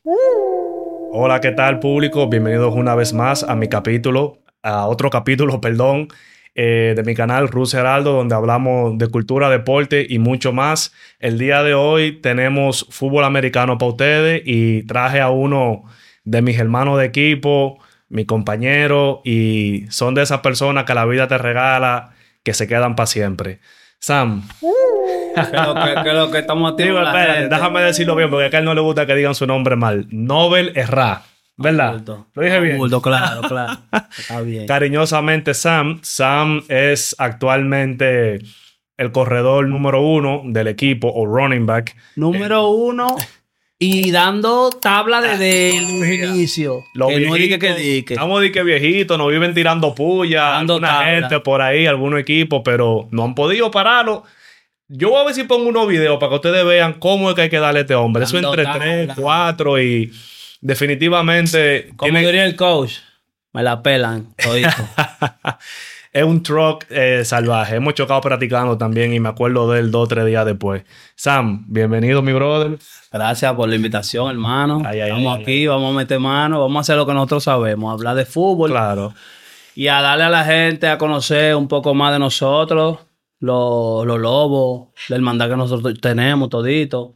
Hola, ¿qué tal, público? Bienvenidos una vez más a otro capítulo, perdón, de mi canal Ruz Heraldo, donde hablamos de cultura, deporte y mucho más. El día de hoy tenemos fútbol americano para ustedes y traje a uno de mis hermanos de equipo, mi compañero, y son de esas personas que la vida te regala, que se quedan para siempre. Sam. Que estamos Digo, activos la espérate, gente. déjame decirlo bien, porque a él no le gusta que digan su nombre mal. Nobel Herrá, ¿verdad? ¿Lo dije bien? Bulto, claro. Está bien. Cariñosamente Sam. Sam es actualmente el corredor número 1 del equipo, o running back. Número uno y dando tabla desde el inicio. Los Que no viejitos, diga que dique. estamos de que viejitos, nos viven tirando puya, Dando alguna tabla. gente por ahí, algunos equipos, pero no han podido pararlo. Yo voy a ver si pongo unos videos para que ustedes vean cómo es que hay que darle a este hombre. Eso Dando entre tabla. 3, 4 y definitivamente Como diría el coach, me la pelan todito. es un truck salvaje. Hemos chocado practicando también y me acuerdo de él 2 o 3 días después. Sam, bienvenido, mi brother. Gracias por la invitación, hermano. Estamos aquí, vamos a meter mano, vamos a hacer lo que nosotros sabemos, hablar de fútbol. Claro. Y a darle a la gente a conocer un poco más de nosotros, los lobos, la hermandad que nosotros tenemos todito.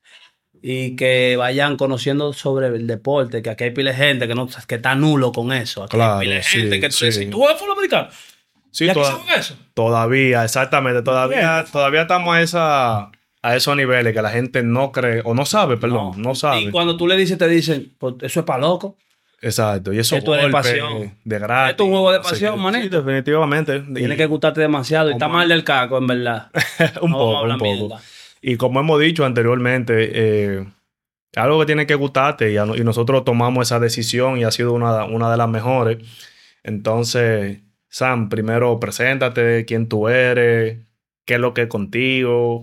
Y que vayan conociendo sobre el deporte, que aquí hay pila de gente que está nulo con eso. Aquí Claro, hay pila de sí, gente que tú sí. dices, ¿tú juegas fútbol americano? Sí, ¿Y aquí saben eso? todavía, exactamente. Todavía estamos a esos niveles que la gente no cree, o no sabe, perdón, no sabe. Y cuando tú le dices, te dicen, pues eso es para loco. Exacto. Y eso Esto es de pasión. de gratis. Esto es un juego de Así pasión, que, manito. sí, definitivamente. Tiene que gustarte demasiado. Y está mal del caco, en verdad. un No vamos a poco, hablar un poco. mierda. Y como hemos dicho anteriormente, algo que tiene que gustarte y nosotros tomamos esa decisión y ha sido una de las mejores. Entonces, Sam, primero preséntate, quién tú eres, qué es lo que es contigo,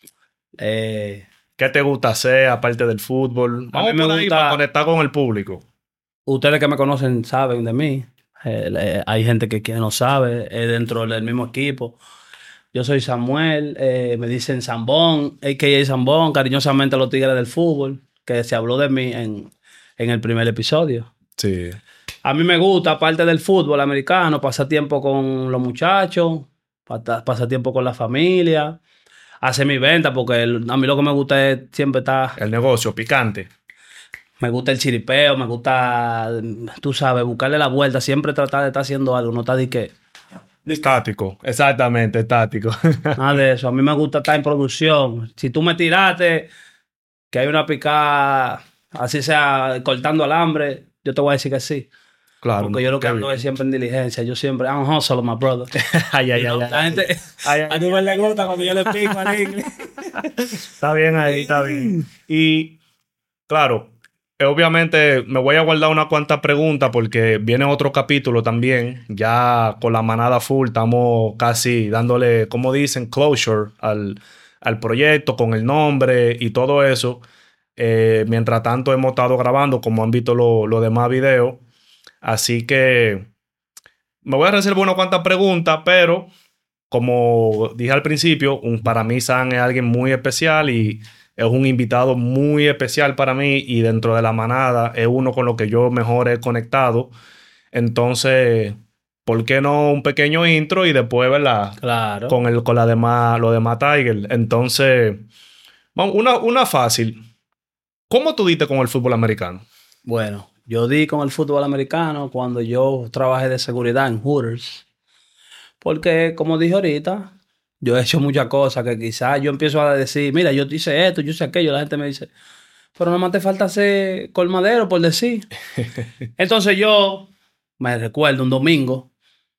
Eh, qué te gusta hacer aparte del fútbol. A mí Vamos me por ahí gusta- para conectar con el público. Ustedes que me conocen saben de mí. Hay gente que no sabe dentro del mismo equipo. Yo soy Samuel, me dicen Zambón, a.k.a. Zambón, cariñosamente los Tigres del Fútbol, que se habló de mí en el primer episodio. Sí. A mí me gusta, aparte del fútbol americano, pasar tiempo con los muchachos, pasar tiempo con la familia, hacer mi venta, porque a mí lo que me gusta es siempre estar... El negocio, picante. Me gusta el chiripeo, me gusta, tú sabes, buscarle la vuelta, siempre tratar de estar haciendo algo, no estar de que... Estático, exactamente, estático. Nada de eso. A mí me gusta estar en producción. Si tú me tiraste, que hay una picada, así sea cortando alambre, yo te voy a decir que sí. Claro. Porque yo lo que qué ando bien. es siempre en diligencia. Yo siempre, I'm hustle, my brother. Ay, ay, You know, ay, la ay. gente, Ay, ay, a mí me le gusta cuando yo le pico al inglés. Está bien ahí, está bien. Y claro, obviamente me voy a guardar unas cuantas preguntas porque viene otro capítulo también. Ya con la manada full estamos casi dándole, como dicen, closure al proyecto con el nombre y todo eso. Mientras tanto hemos estado grabando, como han visto los demás videos. Así que me voy a reservar unas cuantas preguntas, pero como dije al principio, para mí Sam es alguien muy especial y es un invitado muy especial para mí y dentro de la manada es uno con lo que yo mejor he conectado. Entonces, ¿por qué no un pequeño intro y después, ¿verdad? Claro. Con los demás Tiger. Entonces, vamos, una fácil. ¿Cómo tú diste con el fútbol americano? Bueno, yo di con el fútbol americano cuando yo trabajé de seguridad en Hooters. Porque, como dije ahorita, yo he hecho muchas cosas que quizás yo empiezo a decir, mira, yo hice esto, yo hice aquello. La gente me dice, pero nada más te falta ser colmadero, por decir. Entonces yo me recuerdo un domingo,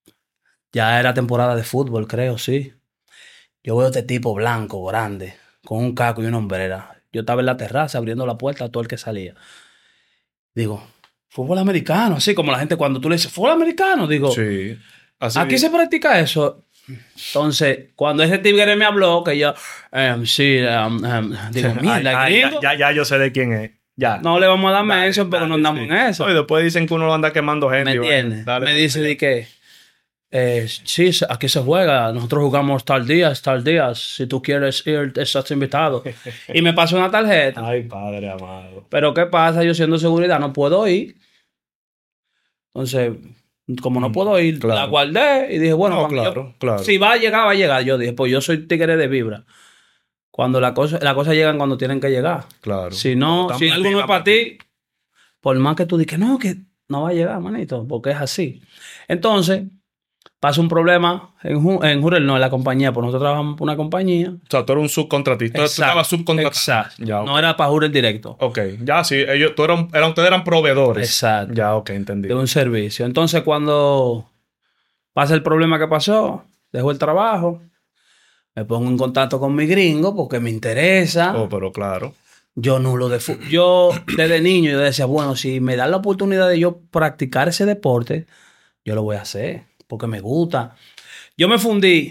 ya era temporada de fútbol, creo, sí. Yo veo a este tipo blanco, grande, con un caco y una hombrera. Yo estaba en la terraza abriendo la puerta a todo el que salía. Digo, fútbol americano, así como la gente cuando tú le dices, fútbol americano, digo, Sí. Así aquí se practica eso. Entonces, cuando ese tigre me habló, que yo, sí, digo, mierda, Ay, gringo. ya yo sé de quién es. Ya. No le vamos a dar Dale, mention porque dale, no andamos sí. en eso. No, y después dicen que uno lo anda quemando gente. ¿Me y vaina. entiendes? Dale. Me dice de que Sí, aquí se juega. Nosotros jugamos tal día, tal día. Si tú quieres ir, estás invitado. Y me pasó una tarjeta. Ay, padre amado. Pero ¿qué pasa? Yo siendo seguridad no puedo ir. Entonces, como no puedo ir, la Claro. guardé y dije, bueno, No, cuando claro, claro. si va a llegar, va a llegar. Yo dije, pues yo soy tigre de vibra. Cuando las cosas llegan cuando tienen que llegar. Claro. Si no, si algo no es para ti, por más que tú digas que no va a llegar, manito, porque es así. Entonces, pasa un problema en Jurel, no en la compañía, pues nosotros trabajamos por una compañía. O sea, tú eres un subcontratista. Tú estabas subcontratado. Exacto. Ya, No era para Jurel directo. ok. Ya, sí. Ustedes eran proveedores. Exacto. Ya, ok, entendí. De un servicio. Entonces, cuando pasa el problema que pasó, dejo el trabajo, me pongo en contacto con mi gringo porque me interesa. Oh, pero claro. Yo nulo de fútbol. Yo desde niño yo decía, bueno, si me dan la oportunidad de yo practicar ese deporte, yo lo voy a hacer porque me gusta. Yo me fundí,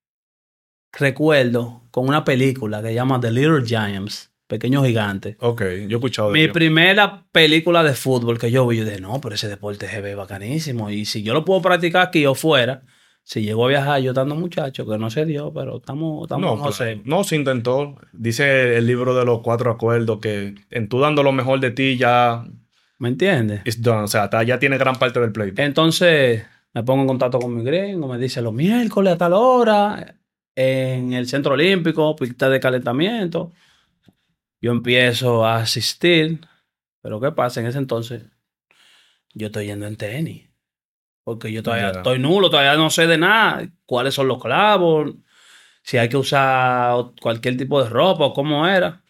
recuerdo, con una película que se llama The Little Giants, Pequeños Gigantes. Ok, yo he escuchado de Mi ello. primera película de fútbol que yo vi, yo dije, no, pero ese deporte se ve bacanísimo. Y si yo lo puedo practicar aquí o fuera, si llego a viajar yo estando muchacho, que no se dio, pero estamos No, no sé. claro. No, se intentó. Dice el libro de los 4 acuerdos que en tú dando lo mejor de ti ya ¿Me entiendes? it's done. O sea, ya tiene gran parte del play. Entonces me pongo en contacto con mi gringo, me dice los miércoles a tal hora en el Centro Olímpico, pista de calentamiento. Yo empiezo a asistir, pero ¿qué pasa? En ese entonces yo estoy yendo en tenis, porque yo todavía Ya. estoy nulo, todavía no sé de nada, cuáles son los clavos, si hay que usar cualquier tipo de ropa o cómo era.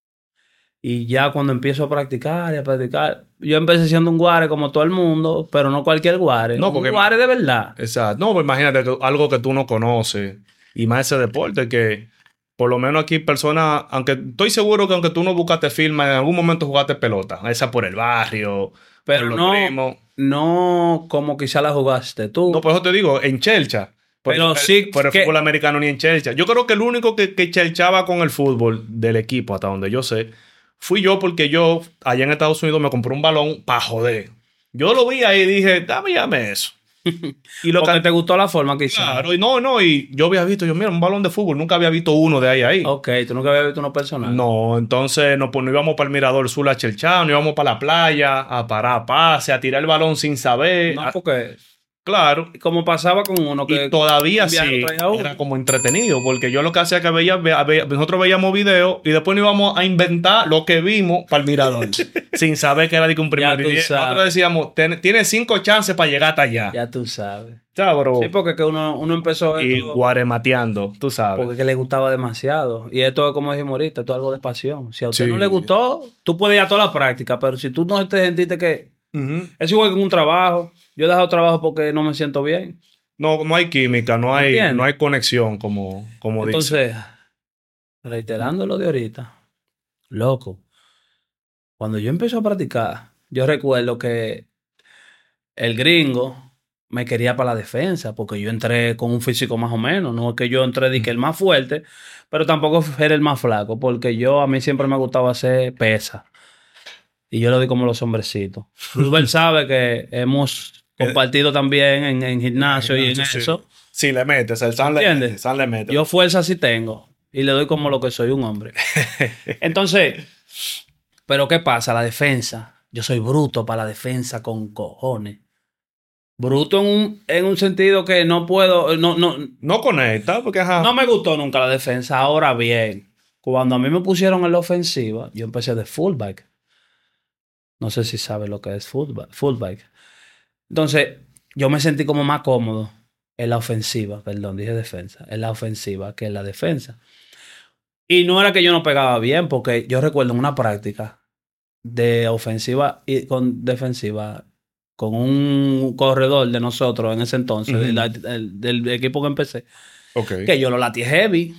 Y ya cuando empiezo a practicar y a practicar, yo empecé siendo un guare como todo el mundo, pero no cualquier guare. No, Un porque- guare de verdad. Exacto. No, pues imagínate algo que tú no conoces y más ese deporte que por lo menos aquí personas, aunque estoy seguro que aunque tú no buscaste firma, en algún momento jugaste pelota, esa por el barrio, Pero por los no, primos. no como quizá la jugaste tú. No, por eso te digo, en Chelcha. Pero sí Por el que- fútbol americano ni en Chelcha. Yo creo que el único que chelchaba con el fútbol del equipo, hasta donde yo sé, fui yo porque yo allá en Estados Unidos me compré un balón para joder. Yo lo vi ahí y dije, dame eso. Y lo porque que te gustó la forma quizá. claro, y yo había visto, mira, un balón de fútbol, nunca había visto uno de ahí. Ok, tú nunca habías visto uno personal. No, entonces pues, no íbamos para el Mirador Sur a chelchar, no íbamos para la playa a parar pase, a tirar el balón sin saber. No, porque Claro. como pasaba con uno que Y todavía un viaje sí lo traía uno. era como entretenido, porque yo lo que hacía que nosotros veíamos videos y después nos íbamos a inventar lo que vimos para el mirador, sin saber que era de que un primer Ya tú día. sabes. Nosotros decíamos, tienes 5 chances para llegar hasta allá. Ya tú sabes. ¿Sabes, bro? Sí, porque que uno empezó Y esto guaremateando, tú sabes. porque que le gustaba demasiado. Y esto es como dijimos ahorita, esto es algo de pasión. Si a usted Sí. no le gustó, tú puedes ir a toda la práctica, pero si tú no te sentiste que Ujú. es igual que en un trabajo. Yo he dejado trabajo porque no me siento bien. No hay química, no ¿Entiendes? hay conexión, como dice. Entonces, reiterando lo de ahorita, loco, cuando yo empecé a practicar, yo recuerdo que el gringo me quería para la defensa, porque yo entré con un físico más o menos, no es que yo entré de que el más fuerte, pero tampoco era el más flaco, porque a mí siempre me gustaba hacer pesa. Y yo lo di como los hombrecitos. Rubén sabe que hemos compartido también en gimnasio y en Sí. eso. Si le metes, el San le ¿Entiendes? mete, San le mete. Yo fuerza sí tengo. Y le doy como lo que soy, un hombre. Entonces, ¿pero qué pasa? La defensa. Yo soy bruto para la defensa con cojones. Bruto en un sentido que no puedo... No conecta, porque ajá. No me gustó nunca la defensa. Ahora bien, cuando a mí me pusieron en la ofensiva, yo empecé de fullback. No sé si sabe lo que es fullback. Entonces, yo me sentí como más cómodo en la ofensiva, perdón, dije defensa, en la ofensiva que en la defensa. Y no era que yo no pegaba bien, porque yo recuerdo en una práctica de ofensiva y con defensiva, con un corredor de nosotros en ese entonces, del equipo que empecé, Ok. que yo lo latí heavy.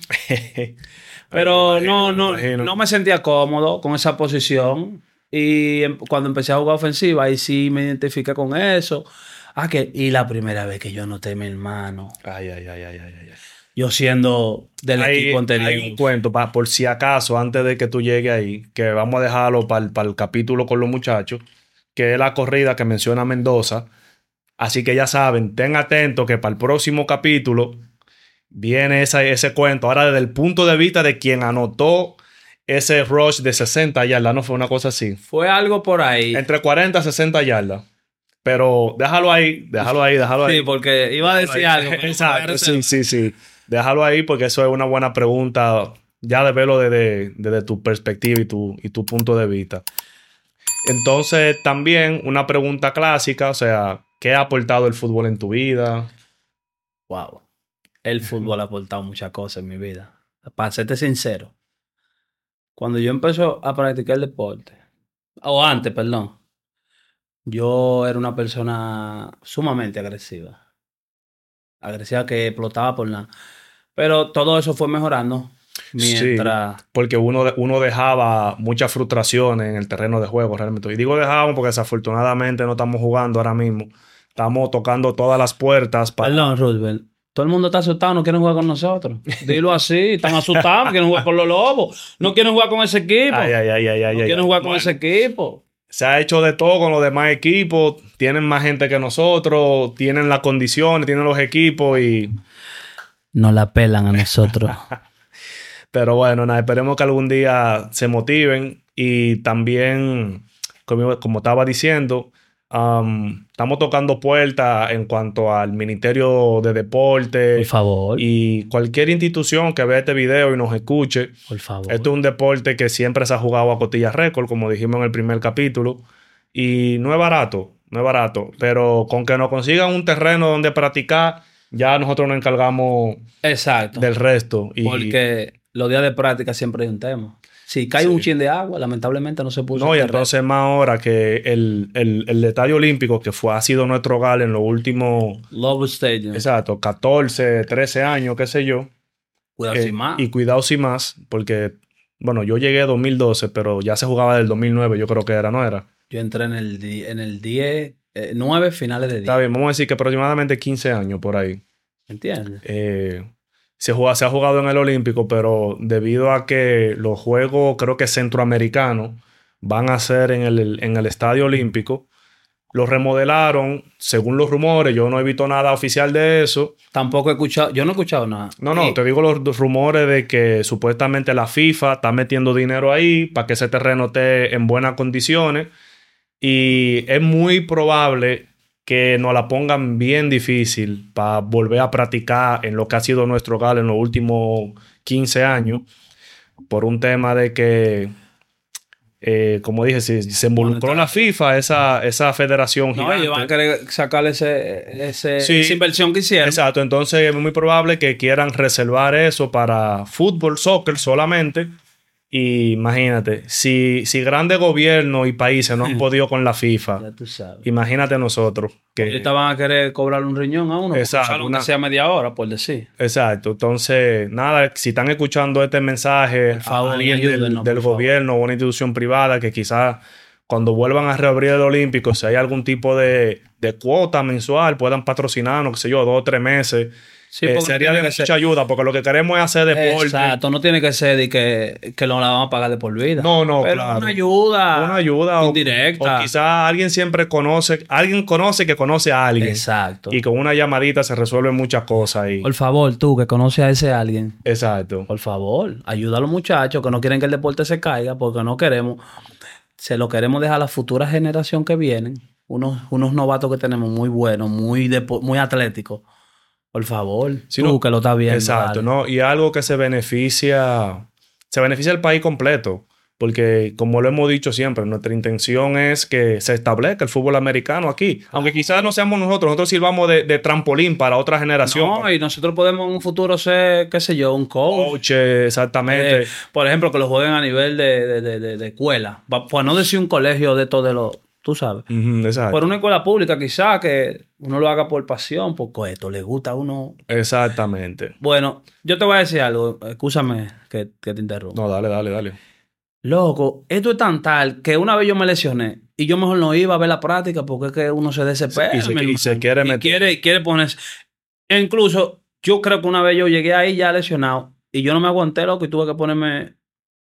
Pero imagino. no me sentía cómodo con esa posición. Y cuando empecé a jugar ofensiva, ahí sí me identifiqué con eso. Y la primera vez que yo noté a mi hermano, Ay. yo siendo del equipo anterior. Hay un cuento, por si acaso, antes de que tú llegues ahí, que vamos a dejarlo para el capítulo con los muchachos, que es la corrida que menciona Mendoza, Así que ya saben, ten atento que para el próximo capítulo viene ese cuento. Ahora desde el punto de vista de quien anotó ese rush de 60 yardas, ¿no fue una cosa así? Fue algo por ahí. Entre 40 y 60 yardas. Pero déjalo ahí. Sí, porque iba a decir algo. Exacto, sí. Déjalo ahí porque eso es una buena pregunta ya de verlo desde tu perspectiva y tu punto de vista. Entonces, también una pregunta clásica, o sea, ¿qué ha aportado el fútbol en tu vida? Wow. El fútbol ha aportado muchas cosas en mi vida. Para serte sincero, cuando yo empecé a practicar el deporte, o antes, perdón, yo era una persona sumamente agresiva. Agresiva que explotaba por nada. Pero todo eso fue mejorando mientras... Sí, porque uno dejaba muchas frustraciones en el terreno de juego realmente. Y digo dejábamos porque desafortunadamente no estamos jugando ahora mismo. Estamos tocando todas las puertas para... Perdón, Roosevelt. Todo el mundo está asustado, no quieren jugar con nosotros. Dilo así, están asustados, no quieren jugar con los Lobos. No quieren jugar con ese equipo. No quieren jugar con ese equipo. Se ha hecho de todo con los demás equipos. Tienen más gente que nosotros. Tienen las condiciones, tienen los equipos y... No la pelan a nosotros. Pero bueno, nada, esperemos que algún día se motiven. Y también, como estaba diciendo, estamos tocando puertas en cuanto al Ministerio de Deporte. Por favor. Y cualquier institución que vea este video y nos escuche. Por favor. Esto es un deporte que siempre se ha jugado a costilla récord, como dijimos en el primer capítulo. Y no es barato. Pero con que nos consigan un terreno donde practicar, ya nosotros nos encargamos del resto. Porque los días de práctica siempre hay un tema. Si cae un chin de agua, lamentablemente no se puso. No, y entonces más ahora que el Estadio Olímpico, que ha sido nuestro hogar en los últimos... Love Stadium. Exacto, 14, 13 años, qué sé yo. Cuidado sin más. Y cuidado sin más, porque, bueno, yo llegué en 2012, pero ya se jugaba del 2009, yo creo que era, ¿no era? Yo entré en el 10, 9 finales de 10. Está bien, vamos a decir que aproximadamente 15 años por ahí. ¿Entiendes? Se ha jugado en el Olímpico, pero debido a que los juegos, creo que centroamericanos, van a ser en el Estadio Olímpico, lo remodelaron, según los rumores. Yo no he visto nada oficial de eso. Tampoco he escuchado, yo no he escuchado nada. No, te digo los rumores de que supuestamente la FIFA está metiendo dinero ahí para que ese terreno esté en buenas condiciones. Y es muy probable que nos la pongan bien difícil para volver a practicar en lo que ha sido nuestro hogar en los últimos 15 años, por un tema de que, como dije, se involucró la FIFA, esa federación gigante. No, y van a querer sacarle esa inversión que hicieron. Exacto, entonces es muy probable que quieran reservar eso para fútbol, soccer solamente. Y imagínate, si grandes gobiernos y países no han podido con la FIFA, ya tú sabes. Imagínate nosotros. Que ahorita van a querer cobrar un riñón a uno. Exacto. Aunque sea media hora, por decir. Exacto. Entonces, nada, si están escuchando este mensaje, por favor, a alguien del gobierno o una institución privada que quizás cuando vuelvan a reabrir el Olímpico, si hay algún tipo de cuota mensual, puedan patrocinarnos, qué sé yo, 2 o 3 meses. Sí, sería de mucha ayuda, porque lo que queremos es hacer deporte. Exacto, no tiene que ser de que lo la vamos a pagar de por vida. No, pero claro. Una ayuda indirecta. O quizás alguien siempre conoce que conoce a alguien. Exacto. Y con una llamadita se resuelven muchas cosas ahí. Por favor, tú que conoces a ese alguien. Exacto. Por favor, ayuda a los muchachos que no quieren que el deporte se caiga, porque no queremos, se lo queremos dejar a la futura generación que vienen. Unos novatos que tenemos muy buenos, muy atléticos. Por favor, si tú que lo estás viendo. Exacto, ¿no? Y algo que se beneficia el país completo. Porque, como lo hemos dicho siempre, nuestra intención es que se establezca el fútbol americano aquí. Aunque quizás no seamos nosotros sirvamos de trampolín para otra generación. No, y nosotros podemos en un futuro ser, qué sé yo, un coach. Exactamente. Por ejemplo, que lo jueguen a nivel de escuela. Pues no decir un colegio de todo de los... Tú sabes. Exacto. Por una escuela pública, quizás, que uno lo haga por pasión, porque esto le gusta a uno. Exactamente. Bueno, yo te voy a decir algo. Escúchame que te interrumpa. No, dale. Loco, esto es tan tal que una vez yo me lesioné y yo mejor no iba a ver la práctica porque es que uno se desespera. Y se quiere meter. Quiere ponerse. E incluso, yo creo que una vez yo llegué ahí ya lesionado y yo no me aguanté, loco, y tuve que ponerme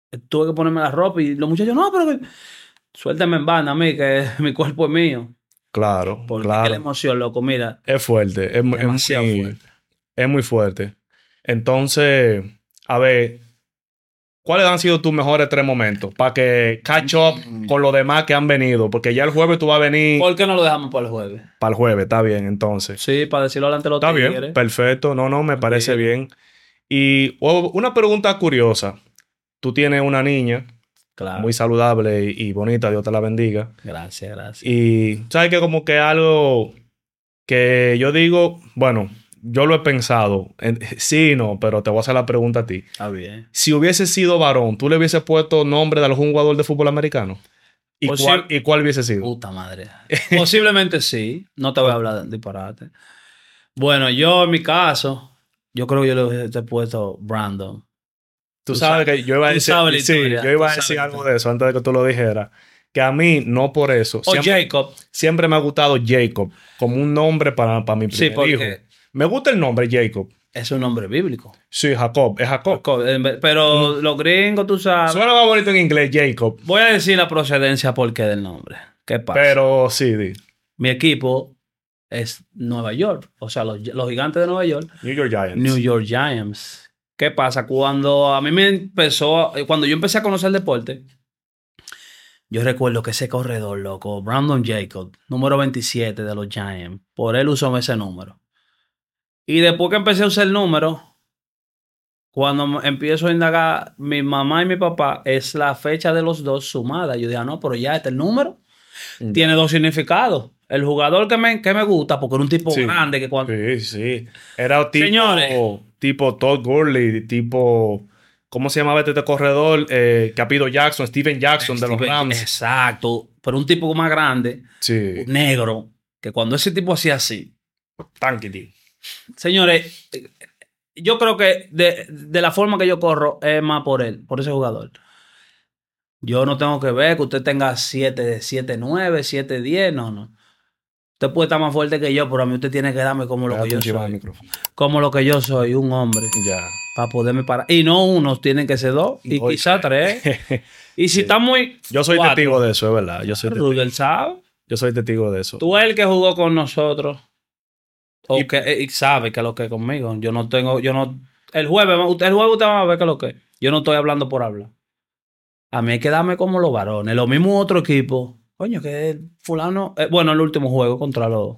la ropa y los muchachos, no, pero... Suéltame en banda a mí, que mi cuerpo es mío. Claro, Porque claro. la emoción, loco, mira, Es fuerte, demasiado fuerte. es muy fuerte. Entonces, a ver, ¿cuáles han sido tus mejores 3 momentos? Para que catch up con los demás que han venido. Porque ya el jueves tú vas a venir ¿Por qué no lo dejamos para el jueves? para el jueves, está bien, entonces. Sí, para decirlo delante de los Está bien, tigres. perfecto. No, me parece Tigres. bien. Y una pregunta curiosa. Tú tienes una niña Claro. muy saludable y bonita, Dios te la bendiga. Gracias, gracias. Y sabes que como que algo que yo digo, bueno, yo lo he pensado. Sí, no, pero te voy a hacer la pregunta a ti. Está bien. Si hubiese sido varón, ¿tú le hubieses puesto nombre de algún jugador de fútbol americano? ¿Y, cuál hubiese sido? Puta madre. Posiblemente sí. No te voy a hablar de disparate. Bueno, yo en mi caso, yo creo que yo le hubiese puesto Brandon. Tú sabes que yo iba a tú decir, sabes la sí, historia, yo iba a tú decir sabes algo de eso antes de que tú lo dijeras. Que a mí, no por eso. O Jacob. Siempre me ha gustado Jacob como un nombre para mi Sí, primer porque hijo. Me gusta el nombre Jacob. es un nombre bíblico. Sí, Jacob. Es Jacob. Pero los gringos, tú sabes. Suena más bonito en inglés, Jacob. Voy a decir la procedencia porque del nombre. ¿Qué pasa? Pero sí, Mi equipo es Nueva York. O sea, los gigantes de Nueva York. New York Giants. New York Giants. ¿Qué pasa? Cuando yo empecé a conocer el deporte, yo recuerdo que ese corredor, loco, Brandon Jacob, número 27 de los Giants, por él usó ese número. Y después que empecé a usar el número, cuando empiezo a indagar, mi mamá y mi papá, es la fecha de los dos sumada. Yo dije, no, pero ya este el número tiene dos significados. El jugador que me gusta, porque era un tipo grande que cuando... Sí. Era tipo... Señores. Tipo Todd Gurley, tipo... ¿Cómo se llamaba este corredor? Capido Jackson, Steven Jackson de los Rams. Exacto. Pero un tipo más grande, negro, que cuando ese tipo hacía así... Tanquiti. Señores, yo creo que de la forma que yo corro es más por él, por ese jugador. Yo no tengo que ver que usted tenga 7'9", 7'10", no. Usted puede estar más fuerte que yo, pero a mí usted tiene que darme como lo que yo soy. Como lo que yo soy, un hombre. Ya. Para poderme parar. Y no uno, tienen que ser dos. Y quizás tres. Y si está muy... Yo soy testigo de eso, es verdad. Yo soy testigo de eso. Tú eres el que jugó con nosotros. Y sabe que es lo que es conmigo. El jueves usted va a ver que es lo que es. Yo no estoy hablando por hablar. A mí hay que darme como los varones. Lo mismo otro equipo. Coño, que fulano... bueno, el último juego contra los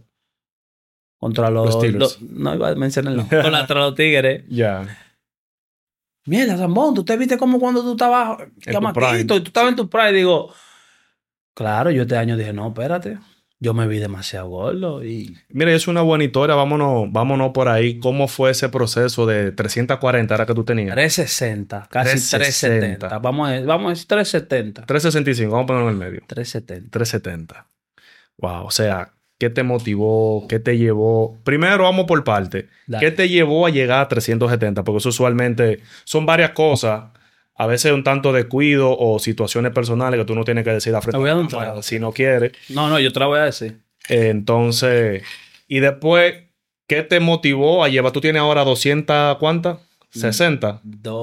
Steelers. No iba a mencionar el nombre. Contra los Tigres. Ya. Mierda, Zambón, ¿tú te viste como cuando tú estabas chamaquito y tú estabas en tu prime? Digo, claro, yo este año dije, no, espérate. Yo me vi demasiado gordo y... Mira, es una buena historia. Vámonos por ahí. ¿Cómo fue ese proceso de 340 ahora que tú tenías? 360, casi 370. Vamos a decir 370. 365, vamos a ponerlo en el medio. 370. 370. Wow, o sea, ¿qué te motivó? ¿Qué te llevó? Primero vamos por parte. Dale. ¿Qué te llevó a llegar a 370? Porque eso usualmente son varias cosas. A veces un tanto descuido o situaciones personales que tú no tienes que decir a frente. Te voy a dar un trago. Si no quieres. No, yo te la voy a decir. Entonces, y después, ¿qué te motivó a llevar? ¿Tú tienes ahora 200 cuántas? ¿60?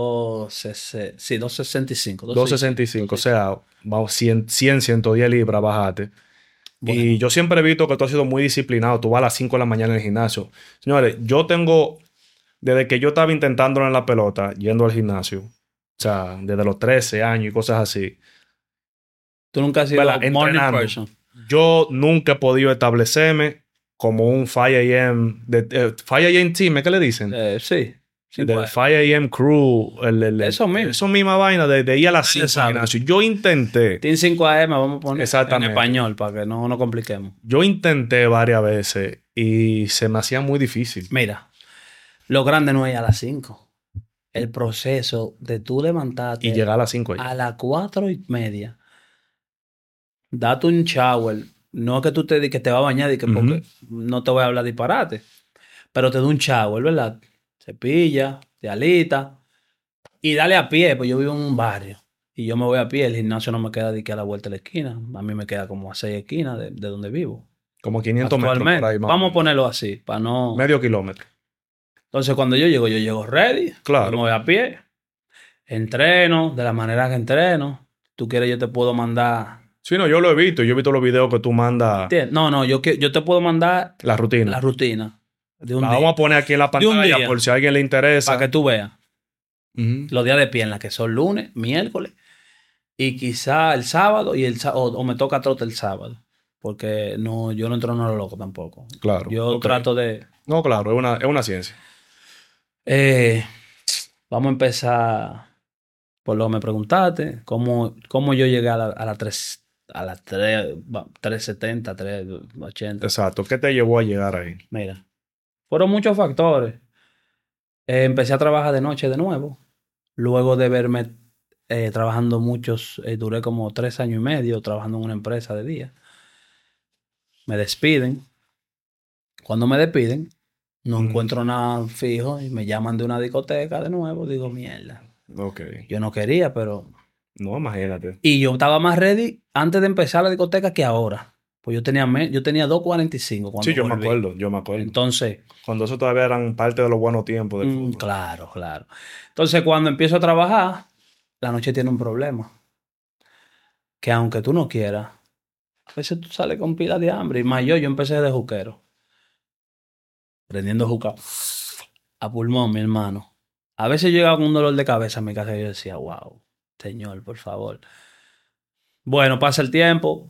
265. 265. O sea, vamos, 110 libras bajaste. Bueno. Y yo siempre he visto que tú has sido muy disciplinado. Tú vas a las 5 de la mañana en el gimnasio. Señores, desde que yo estaba intentándolo en la pelota, yendo al gimnasio, o sea, desde los 13 años y cosas así. Tú nunca has sido morning person. Yo nunca he podido establecerme como un 5 a.m. 5 a.m. team, ¿qué le dicen? Sí. Del 5 a.m. crew. Eso mismo. Eso misma vaina de ir a las 5 al gimnasio. Yo intenté. Team 5 AM, vamos a poner exactamente en español para que no nos compliquemos. Yo intenté varias veces y se me hacía muy difícil. Mira, lo grande no es a las 5. El proceso de tú levantarte y llegar a las 5 a las 4:30. Date un shower. No es que tú que te vas a bañar y que porque no te voy a hablar disparate. Pero te doy un shower, ¿verdad? Cepilla, te alita y dale a pie, pues yo vivo en un barrio y yo me voy a pie, el gimnasio no me queda de que a la vuelta de la esquina, a mí me queda como a 6 esquinas de donde vivo. Como 500 metros por ahí. Vamos a ponerlo así, para no... Medio kilómetro. Entonces cuando yo llego ready, claro. Me voy a pie, entreno, de la manera que entreno. Tú quieres yo te puedo mandar Sí, no, yo lo he visto. Yo he visto los videos que tú mandas, ¿Entiendes? No, yo te puedo mandar la rutina. la rutina de un La día. vamos a poner aquí en la De un pantalla día. por si a alguien le interesa. Para que tú veas. Ujú. Los días de pierna, que son lunes, miércoles, y quizá el sábado, o me toca trote el sábado. Porque no, yo no entreno a lo loco tampoco. Claro. Yo Ok. trato de... No, claro, es una ciencia. Vamos a empezar por lo que me preguntaste. ¿Cómo yo llegué a la 3, a la 370, 380? Exacto. ¿Qué te llevó a llegar ahí? Mira, fueron muchos factores. Empecé a trabajar de noche de nuevo. Luego de verme trabajando duré como 3 años y medio trabajando en una empresa de día. Me despiden. Cuando me despiden, no encuentro nada fijo y me llaman de una discoteca de nuevo. Digo, mierda. Ok. Yo no quería, pero... No, imagínate. Y yo estaba más ready antes de empezar la discoteca que ahora. Pues yo tenía 2.45 cuando Sí, yo me volví. acuerdo. Entonces... Cuando eso todavía eran parte de los buenos tiempos del fútbol. Claro, claro. Entonces, cuando empiezo a trabajar, la noche tiene un problema. Que aunque tú no quieras, a veces tú sales con pila de hambre. Y más yo empecé de juquero. Prendiendo juca a pulmón, mi hermano. A veces yo llegaba con un dolor de cabeza a mi casa y yo decía, wow, señor, por favor. Bueno, pasa el tiempo.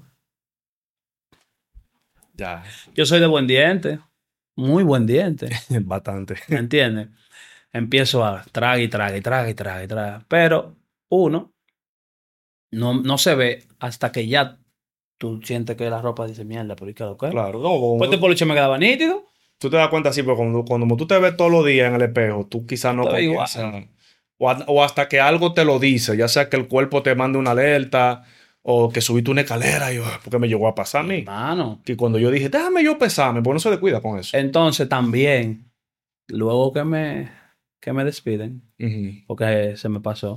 Ya. Yo soy de buen diente. Muy buen diente. Bastante. ¿Me entiendes? Empiezo a traga. Pero uno no se ve hasta que ya tú sientes que la ropa dice mierda, pero ¿y qué lo que? Claro. No, Pues este poloche me quedaba nítido. tú te das cuenta así, pero cuando tú te ves todos los días en el espejo, tú quizás no Todo igual. comienzas. O hasta que algo te lo dice, ya sea que el cuerpo te mande una alerta o que subiste una escalera y porque me llegó a pasar a mí. Hermano. Que cuando yo dije, déjame yo pesarme, pues no se descuida con eso. Entonces también, luego que me despiden, Ujú. porque se me pasó,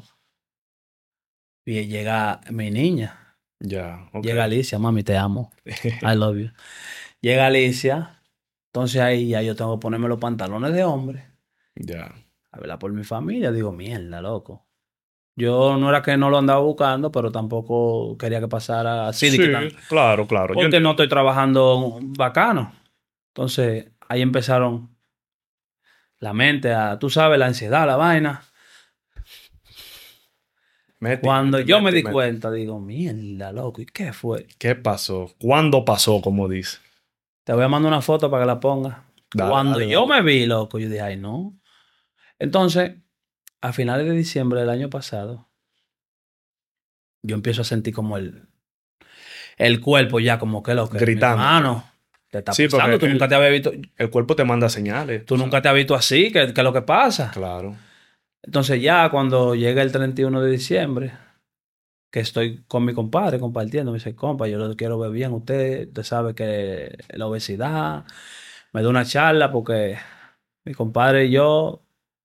y llega mi niña. Ya, ok. Llega Alicia, mami, te amo. I love you. Llega Alicia. Entonces ahí ya yo tengo que ponerme los pantalones de hombre. Ya. A verla por mi familia. Digo, mierda, loco. Yo no era que no lo andaba buscando, pero tampoco quería que pasara así. Sí, claro. Porque no estoy trabajando bacano. Entonces, ahí empezaron la mente tú sabes, la ansiedad, la vaina. Cuando yo me di cuenta, digo, mierda, loco, ¿y qué fue? ¿Qué pasó? ¿Cuándo pasó, como dice? Te voy a mandar una foto para que la pongas. Dale, Cuando dale, yo dale. me vi, loco, yo dije, ay, no. Entonces, a finales de diciembre del año pasado, yo empiezo a sentir como el cuerpo ya como que lo que... Gritando. Hermano, te está Sí, pasando. porque Tú nunca te habías visto... el cuerpo te manda señales. Tú nunca te has visto así. ¿Qué es lo que pasa? Claro. Entonces ya cuando llega el 31 de diciembre, que estoy con mi compadre compartiendo, me dice, compa, yo lo quiero ver bien. Usted sabe que la obesidad, me da una charla porque mi compadre y yo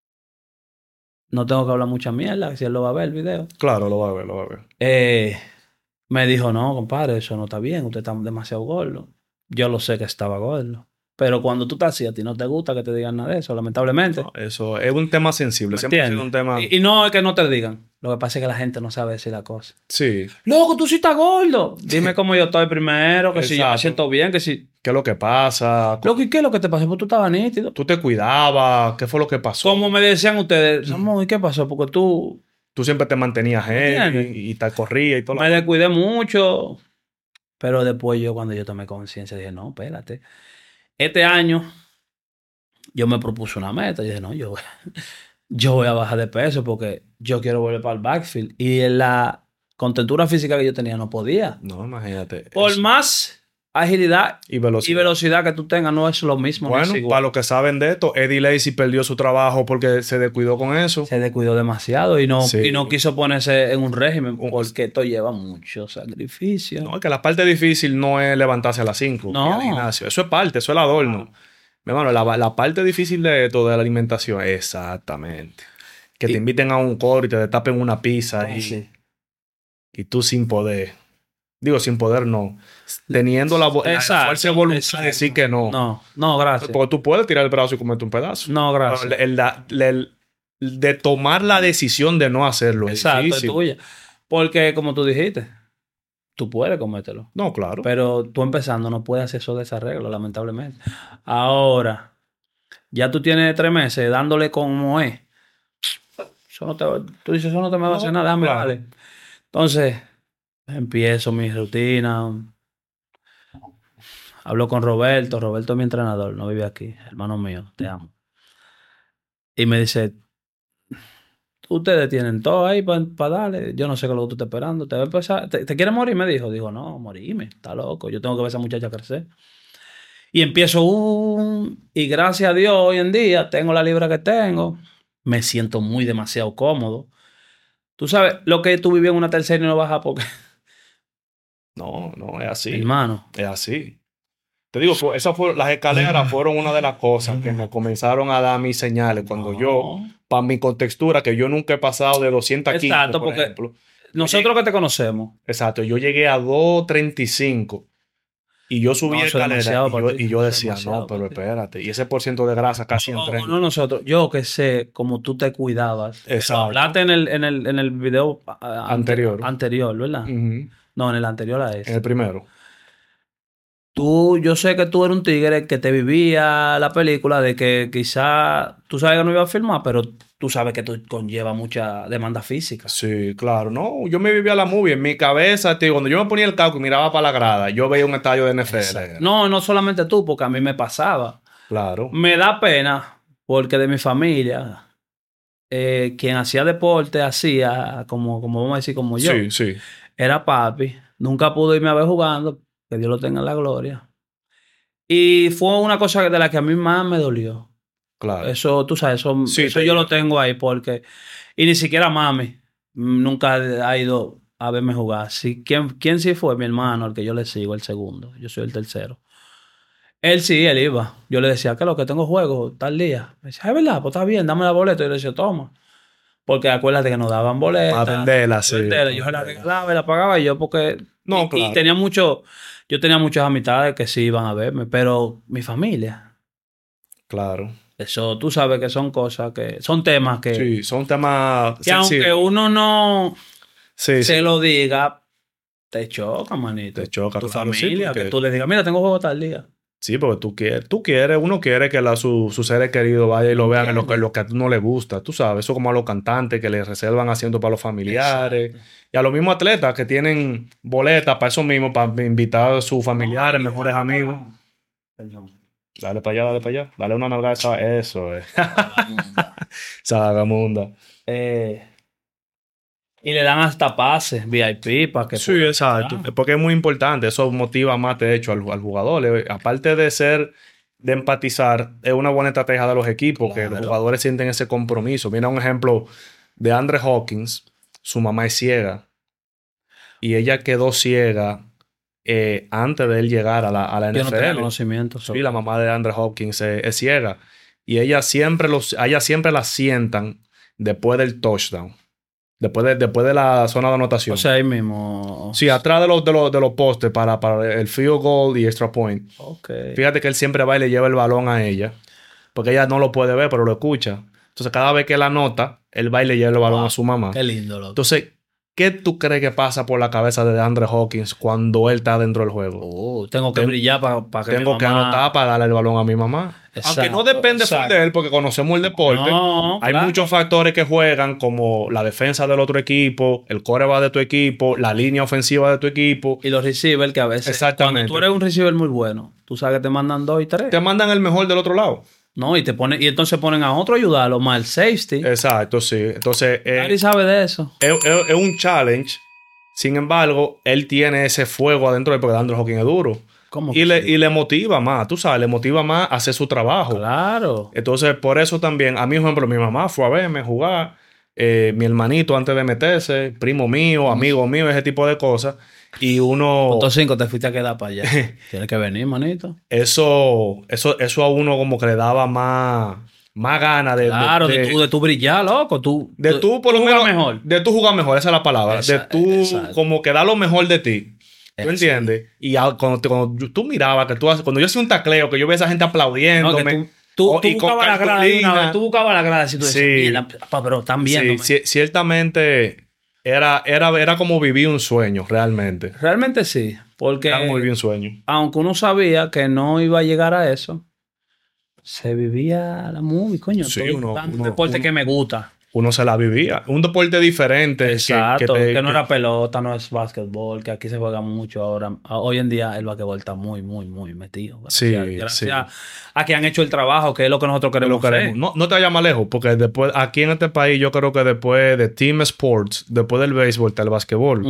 no tengo que hablar mucha mierda, si él lo va a ver el video. Claro, lo va a ver. Me dijo, no, compadre, eso no está bien, usted está demasiado gordo. Yo lo sé que estaba gordo. Pero cuando tú estás así, a ti no te gusta que te digan nada de eso, lamentablemente. No, eso es un tema sensible. ¿Me Siempre ha entiendes? sido un tema. Y no es que no te digan. Lo que pasa es que la gente no sabe decir la cosa. Sí. Loco, tú sí estás gordo. Dime cómo yo estoy primero, que si yo me Exacto. siento bien, que si... ¿Qué es lo que pasa? Loco, ¿y qué es lo que te pasó? Pues tú estabas nítido. ¿Tú te cuidabas? ¿Qué fue lo que pasó? Como me decían ustedes, Samuel, ¿y qué pasó? Porque tú... Tú siempre te mantenías heavy ¿Entiendes? y te corrías y todo. Me descuidé mucho. Pero después cuando yo tomé conciencia, dije, no, espérate. Este año yo me propuse una meta. Yo dije, no, yo voy a bajar de peso porque yo quiero volver para el backfield. Y en la contentura física que yo tenía no podía. No, imagínate. Por más agilidad y velocidad. y velocidad que tú tengas, no es lo mismo. Bueno, no es igual. para los que saben de esto, Eddie Lacy perdió su trabajo porque se descuidó con eso. Se descuidó demasiado y no Sí. quiso ponerse en un régimen porque esto lleva mucho sacrificio. No, es que la parte difícil no es levantarse a las 5 No. al gimnasio. Eso es parte, eso es el adorno. Mi hermano, la parte difícil de esto, de la alimentación, exactamente. Que te inviten a un coro y te destapen una pizza y tú sin poder. Digo, sin poder no. Teniendo la fuerza de voluntad de decir que no. No, gracias. Porque tú puedes tirar el brazo y comerte un pedazo. No, gracias. De tomar la decisión de no hacerlo. Exacto, es es difícil. tuya. Porque, como tú dijiste, tú puedes comértelo. No, claro. Pero tú empezando no puedes hacer eso de ese arreglo, lamentablemente. Ahora, ya tú tienes 3 meses dándole como es. Eso no te, tú dices, eso no te me va a hacer nada, déjame claro. darle. Entonces, empiezo mi rutina. Hablo con Roberto. Roberto es mi entrenador, no vive aquí. Hermano mío, te amo. Y me dice, ustedes tienen todo ahí para darle. Yo no sé qué es lo que tú estás esperando. ¿Te va a empezar? ¿Te quieres morir? Me dijo. Digo, no, morirme. Está loco. Yo tengo que ver a esa muchacha crecer. Y empiezo y gracias a Dios hoy en día tengo la libra que tengo. Me siento muy demasiado cómodo. Tú sabes, lo que tú vivías en una tercera y no bajas porque... No, es así. Hermano. Es así. Te digo, las escaleras fueron una de las cosas que me comenzaron a dar mis señales cuando yo, para mi contextura, que yo nunca he pasado de 215, Exacto, por porque ejemplo. nosotros que te conocemos. Exacto, yo llegué a 235 y yo subí No, eso es escalera demasiado para ti. y yo Eso es decía, demasiado no, pero para ti. espérate, y ese por ciento de grasa casi en 30. No nosotros. Yo que sé cómo tú te cuidabas. Exacto. Hablaste en el video anterior, ¿verdad? Ujú. No, en el anterior a En ese. el primero. Yo sé que tú eres un tigre que te vivía la película de que quizá tú sabes que no iba a filmar, pero tú sabes que tú conlleva mucha demanda física. Sí, claro, no, yo me vivía la movie en mi cabeza, tío, cuando yo me ponía el casco y miraba para la grada, yo veía un estadio de NFL. No solamente tú, porque a mí me pasaba. Claro. Me da pena porque de mi familia, quien hacía deporte, hacía, como vamos a decir, como yo, Sí. era papi. Nunca pudo irme a ver jugando, que Dios lo tenga en la gloria. Y fue una cosa de la que a mí más me dolió. Claro. Eso, tú sabes, Sí, eso yo lo tengo ahí porque... Y ni siquiera mami nunca ha ido a verme jugar. Sí, ¿quién sí fue? Mi hermano, al que yo le sigo, el segundo. Yo soy el tercero. Él sí, él iba. Yo le decía, ¿qué es lo que tengo juego tal día? Me decía, es verdad, pues está bien, dame la boleta. Y yo le decía, toma. Porque acuérdate que nos daban boletas. Para venderla, sí. Yo se la regalaba y la pagaba y yo porque... No, y claro. tenía yo tenía muchas amistades que sí iban a verme, pero mi familia... Claro. Eso, tú sabes que son cosas que... Son temas que... Sí, son temas Que aunque uno no se lo diga, te choca, manito. te choca, Tu claro, sí, familia, porque, que tú le digas, mira, tengo juego tal día. sí, porque uno quiere que sus seres queridos vayan y lo vean en lo que a tú no le gusta, tú sabes, eso como a los cantantes que les reservan asientos para los familiares. Exacto. Y a los mismos atletas que tienen boletas para eso mismo, para invitar a sus familiares, mejores amigos. Perdón. Dale para allá. Dale una nalgada a eso. Esa vagamunda. Y le dan hasta pases VIP para que... Sí, exacto. Porque es muy importante. Eso motiva más, de hecho, al jugador. Aparte de empatizar, es una buena estrategia de los equipos, claro, que los jugadores sienten ese compromiso. Mira un ejemplo de Andre Hawkins. Su mamá es ciega. Y ella quedó ciega antes de él llegar a la NFL. Yo no tenía conocimiento. Sí, la mamá de Andre Hopkins es ciega. Y ella siempre la sientan después del touchdown. Después de la zona de anotación. O sea, ahí mismo. Sí, atrás de los postes para el field goal y extra point. Okay. Fíjate que él siempre va y le lleva el balón a ella. Porque ella no lo puede ver, pero lo escucha. Entonces, cada vez que él anota, él va y le lleva el balón a su mamá. Qué lindo, loco. Entonces, ¿qué tú crees que pasa por la cabeza de Andre Hawkins cuando él está dentro del juego? Tengo que brillar para que tengo que anotar para darle el balón a mi mamá. Exacto, aunque no depende de él, porque conocemos el deporte. No, hay muchos factores que juegan, como la defensa del otro equipo, el quarterback de tu equipo, la línea ofensiva de tu equipo. Y los receivers que a veces... Exactamente. Cuando tú eres un receiver muy bueno, tú sabes que te mandan 2 y 3. Te mandan el mejor del otro lado. No, y entonces ponen a otro a ayudarlo, más el safety. Exacto, sí. Entonces... Gary sabe de eso. Es un challenge. Sin embargo, él tiene ese fuego adentro de él porque Andre Hawkins es duro. ¿Cómo y le motiva más, tú sabes, le motiva más a hacer su trabajo. Claro. Entonces, por eso también, a mí, por ejemplo, mi mamá fue a verme jugar, mi hermanito antes de meterse, primo mío, amigo mío, ese tipo de cosas. Y uno... Punto 5, te fuiste a quedar para allá. Tienes que venir, manito. Eso a uno como que le daba más ganas de... Claro, de tu brillar, loco. De tú, por lo menos, mejor. De tú jugar mejor, esa es la palabra. Exacto, de tú como que dar lo mejor de ti. ¿Tú entiendes? Y cuando tú mirabas que cuando yo hacía un tacleo, que yo veía a esa gente aplaudiéndome. No, tú buscabas la grada. Tú buscabas la grada. Si tú decías, sí, mira, pero están viéndome. Sí, ciertamente era como vivir un sueño, realmente. Realmente sí, porque Era como vivir un sueño. aunque uno sabía que no iba a llegar a eso, se vivía la movie, coño. Sí, Estoy dando un deporte que me gusta. uno se la vivía. Un deporte diferente. Exacto, que no era pelota, no es básquetbol, que aquí se juega mucho ahora. Hoy en día el básquetbol está muy, muy, muy metido. Gracias a que han hecho el trabajo, que es lo que nosotros queremos hacer. No te vayas más lejos, porque después, aquí en este país, yo creo que después de Team Sports, después del béisbol, está el básquetbol.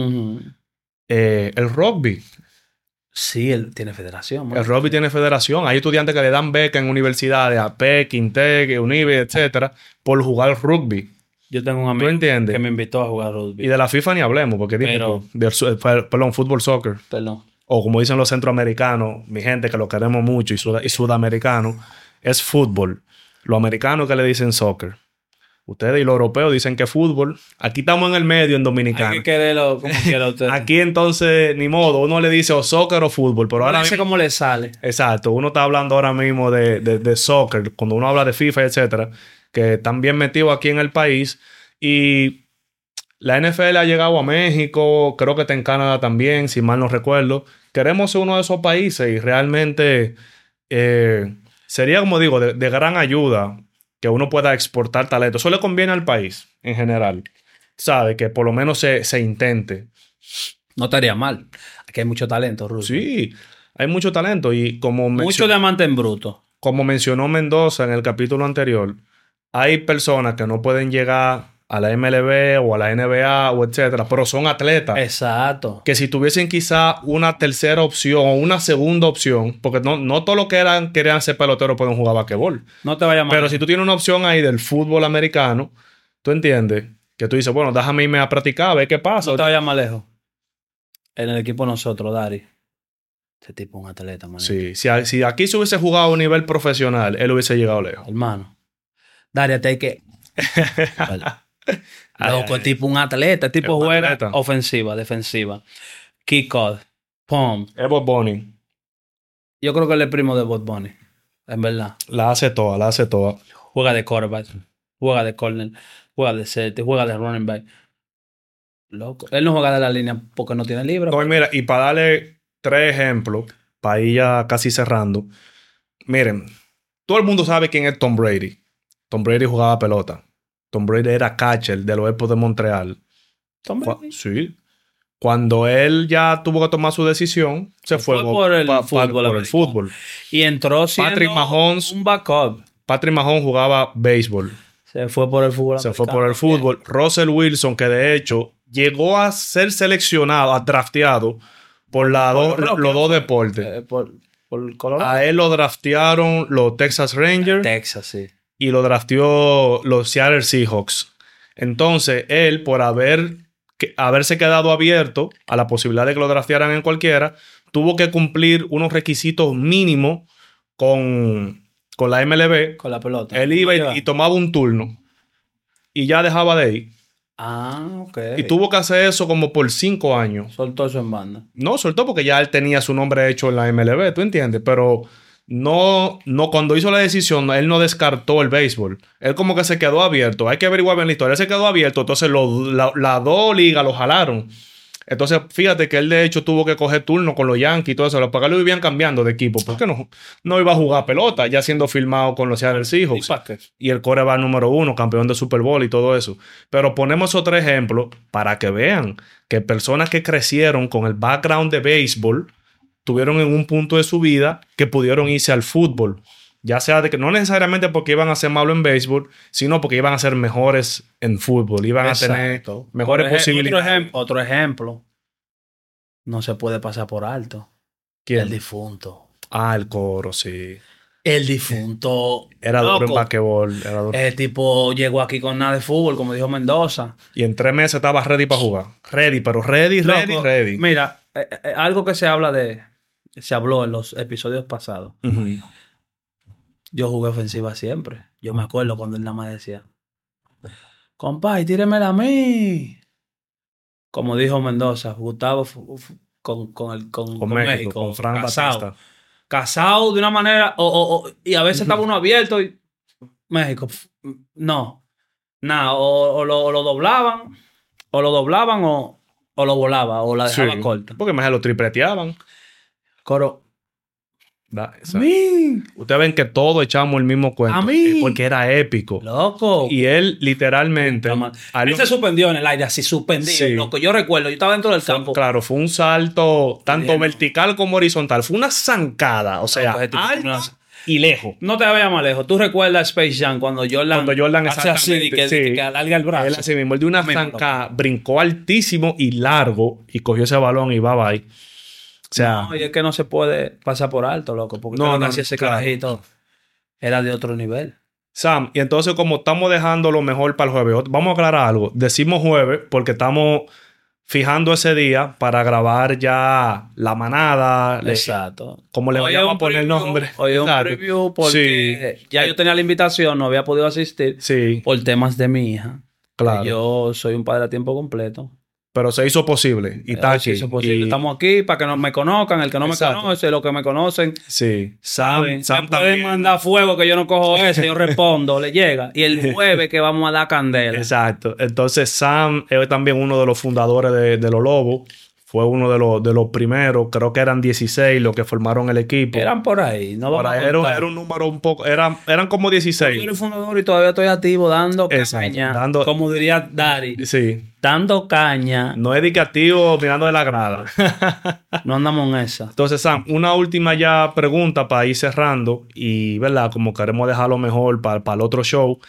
El rugby. Sí, él tiene federación. El rugby tiene federación. Hay estudiantes que le dan beca en universidades, a PEC, INTEC, UNIBE, etcétera, por jugar rugby. Yo tengo un amigo que me invitó a jugar rugby. Y de la FIFA ni hablemos, porque perdón, fútbol, soccer. Perdón. O como dicen los centroamericanos, mi gente que lo queremos mucho, y sudamericanos, es fútbol. Los americanos que le dicen soccer. Ustedes y los europeos dicen que fútbol. Aquí estamos en el medio, en Dominicana. Hay que quererlo como quiera usted. Aquí entonces, ni modo, uno le dice o soccer o fútbol. Pero ahora mismo, cómo le sale. Exacto. Uno está hablando ahora mismo de soccer. Cuando uno habla de FIFA, etcétera, que están bien metidos aquí en el país. Y la NFL ha llegado a México. Creo que está en Canadá también, si mal no recuerdo. Queremos ser uno de esos países y realmente sería, como digo, de gran ayuda que uno pueda exportar talento. Eso le conviene al país en general. Sabe que por lo menos se intente. No estaría mal. Aquí hay mucho talento, Russo. Sí, hay mucho talento. Y como mucho diamante en bruto. Como mencionó Mendoza en el capítulo anterior, hay personas que no pueden llegar a la MLB o a la NBA o etcétera, pero son atletas. Exacto. Que si tuviesen quizá una tercera opción o una segunda opción, porque no todos los que querían ser peloteros pueden jugar basquetbol. No te vayas mal. Pero si tú tienes una opción ahí del fútbol americano, tú entiendes que tú dices, bueno, déjame irme a practicar, a ver qué pasa. No te vayas más lejos. En el equipo nosotros, Dari. Ese tipo es un atleta, man. Sí, si aquí se hubiese jugado a un nivel profesional, él hubiese llegado lejos. Hermano. Dari, te hay que... Loco, el tipo un atleta. El tipo juega ofensiva, defensiva. Kickoff, pump. Es Bob Bunny. Yo creo que él es el primo de Bob Bunny. En verdad. La hace toda. Juega de quarterback. Juega de corner. Juega de safety. Juega de running back. Loco. Él no juega de la línea porque no tiene libro. No, y mira, y para darle 3 ejemplos, para ir ya casi cerrando. Miren, todo el mundo sabe quién es Tom Brady. Tom Brady jugaba pelota. Tom Brady era catcher de los Expos de Montreal. ¿Tom Brady? Sí. Cuando él ya tuvo que tomar su decisión, se fue por el fútbol. Y entró siendo Patrick Mahomes, un backup. Patrick Mahomes jugaba béisbol. Se fue por el fútbol. Se fue por el fútbol. Russell Wilson, que de hecho llegó a ser seleccionado, drafteado por los dos deportes. Por Colorado. A él lo draftearon los Texas Rangers. Texas, sí. Y lo drafteó los Seattle Seahawks. Entonces, él, por haberse quedado abierto a la posibilidad de que lo draftearan en cualquiera, tuvo que cumplir unos requisitos mínimos con la MLB. Con la pelota. Él iba y tomaba un turno. Y ya dejaba de ir. Ah, ok. Y tuvo que hacer eso como por 5 años. Soltó eso en banda. No, soltó porque ya él tenía su nombre hecho en la MLB, ¿tú entiendes? Pero no, cuando hizo la decisión, él no descartó el béisbol. Él como que se quedó abierto. Hay que averiguar bien la historia. Él se quedó abierto, entonces las dos ligas lo jalaron. Entonces, fíjate que él de hecho tuvo que coger turno con los Yankees y todo eso. Los Pagalos vivían cambiando de equipo. ¿Por qué no iba a jugar pelota? Ya siendo firmado con los Seattle Seahawks. Y el quarterback número 1, campeón de Super Bowl y todo eso. Pero ponemos otro ejemplo para que vean que personas que crecieron con el background de béisbol tuvieron en un punto de su vida que pudieron irse al fútbol. Ya sea de que no necesariamente porque iban a ser malos en béisbol, sino porque iban a ser mejores en fútbol. Iban a tener mejores posibilidades. Otro ejemplo. No se puede pasar por alto. ¿Quién? El difunto. Ah, el Coro, sí. El difunto. Era duro en basquetbol. El tipo llegó aquí con nada de fútbol, como dijo Mendoza. Y en 3 meses estaba ready para jugar. Ready. Mira, algo que se habló en los episodios pasados. Uh-huh. Yo jugué ofensiva siempre. Yo me acuerdo cuando él nada más decía, compay, tíremela a mí. Como dijo Mendoza, Gustavo con México, con Frank Batista. Casado de una manera, y a veces estaba uno abierto y México, no. Nada, o lo doblaban o lo doblaban o lo volaba o la dejaba Sí, corta. porque más se lo tripleteaban. Coro, Da- a mí, Ustedes ven que todos echamos el mismo cuento. A mí. Porque era épico. loco. Y él literalmente... Él se suspendió en el aire, así suspendido. Sí. Loco, yo recuerdo, yo estaba dentro del campo. Claro, fue un salto tanto Bien. vertical como horizontal. Fue una zancada, o sea, pues, tipo, alta una- y lejos. No te vayas más lejos. ¿Tú recuerdas Space Jam cuando Jordan hace así y exactamente, que alarga el brazo? Él así mismo, él de una Mismo, zancada brincó altísimo y largo y cogió ese balón y bye bye. O sea, No, y es que no se puede pasar por alto, loco. Porque No, no, no, así ese claro. carajito era de otro nivel. Sam, y entonces como estamos dejando lo mejor para el jueves, vamos a aclarar algo. Decimos jueves porque estamos fijando ese día para grabar ya la manada. Exacto. Como le Hoy vayamos es un a poner el preview, nombre. Hoy es un Exacto. preview porque ya yo tenía la invitación, no había podido asistir Sí, por temas de mi hija. claro. Yo soy un padre a tiempo completo. Pero se hizo posible. Y está Hoy aquí. se hizo posible. Y- Estamos aquí para que me conozcan. El que no Exacto. me conoce, los que me conocen, Sí. saben. Sam Me pueden también. mandar fuego que yo no cojo ese, yo respondo, le llega. Y el jueves que vamos a dar candela. Exacto. Entonces Sam es también uno de los fundadores de Los Lobos. Fue uno de los primeros. Creo que eran 16 los que formaron el equipo. Eran por ahí. No Por vamos ahí a era, contar. era un número un poco... Eran como Yo 16. soy fundador y todavía estoy activo dando Exacto, caña. dando- Como diría Dari, Sí. dando caña. No es dedicativo mirando de la grada. No andamos en esa. Entonces, Sam, una última ya pregunta para ir cerrando. Y, ¿verdad? Como queremos dejarlo mejor para el otro show.